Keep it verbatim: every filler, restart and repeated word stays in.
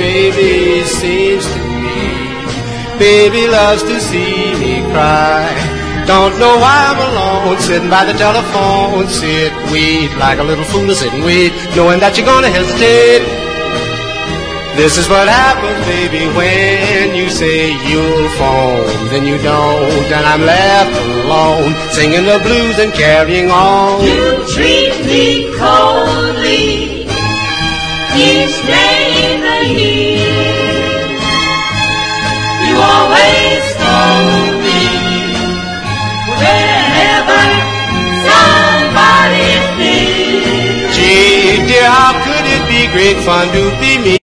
baby, seems to me, baby loves to see me cry. Don't know why I'm alone, sitting by the telephone, sit weed like a little fool sitting weed, knowing that you're gonna hesitate. This is what happens, baby, when you say you'll phone, then you don't, and I'm left alone, singing the blues and carrying on. You treat me coldly each day in the year. You always scold me whenever somebody's near. Gee, dear, how could it be great fun to be me?